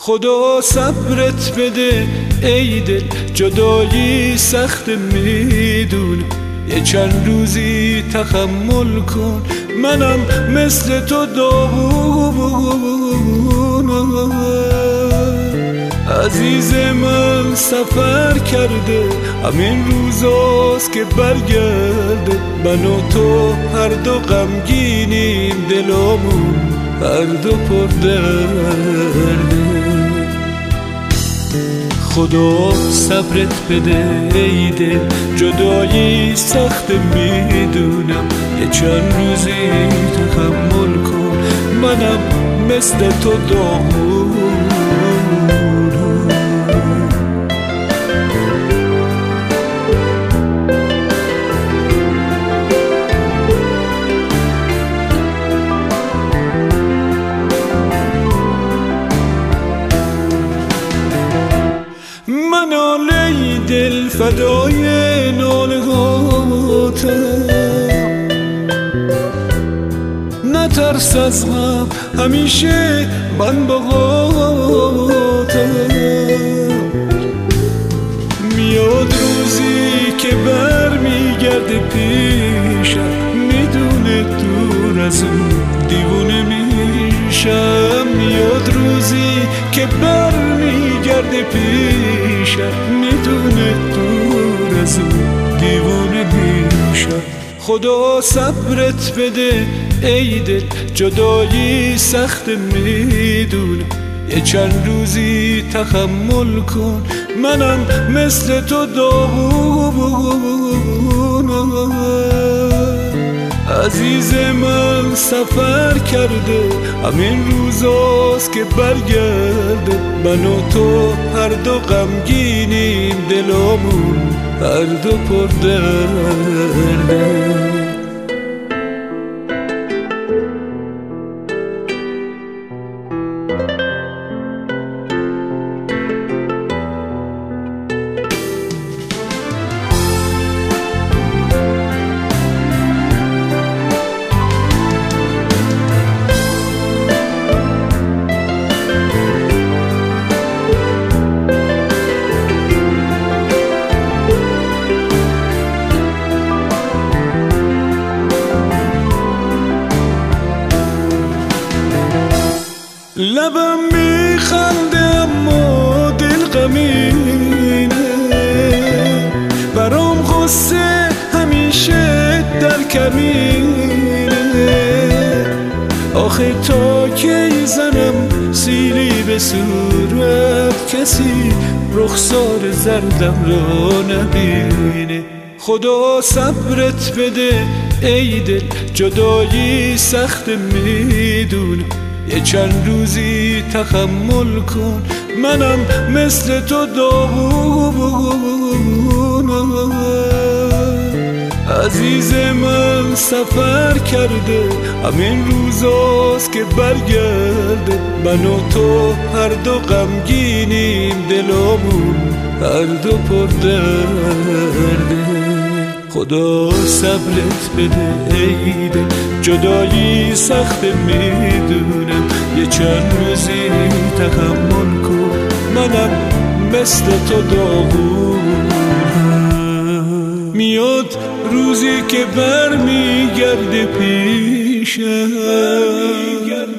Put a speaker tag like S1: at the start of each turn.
S1: خدا صبرت بده ای دل، جدایی سخت میدونم، یه چند روزی تحمل کن، منم مثل تو داغونم. عزیز من سفر کرده، همین روزاست که برگرده، من و تو هر دو غمگینیم، دلامون هر دو پر درده. خدا صبرت بده ای دل، جدایی سخت میدونم، یه چند روزی تحمل کن، منم مثل تو داغونم. من ناله دل فدای ناله هاتم، نترس از غم همیشه من باهاتم. میاد روزی که برمیگرده پیشم، میدونه دور از اون دیوونه میشم. میاد روزی که برمیگرده پیشم، میدونه دور از اون دیوونه میشم. خدا صبرت بده ای دل، جدایی سخت میدونم، یه چند روزی تحمل کن، منم مثل تو داغونم. عزیز من سفر کرده، همین روزاست که برگرده، من و تو هر دو غمگینیم، دلامون هر دو پر درده. لبم میخنده اما دل غمینه، برام غصه همیشه در کمینه. آخه تا کی زنم سیلی به صورت، کسی رخسار زردم را نبینه. خدا صبرت بده ای دل، جدایی سخت میدونم، یه چند روزی تحمل کن، منم مثل تو داغونم. عزیز من سفر کرده، همین روزاست که برگرده، من و تو هر دو غمگینیم، دلامون هر دو پر درده. خدا صبرت بده ای دل، جدایی سخت میدونم، یه چند روزی تحمل کن، منم مثل تو داغونم. میاد روزی که برمیگرده پیشم،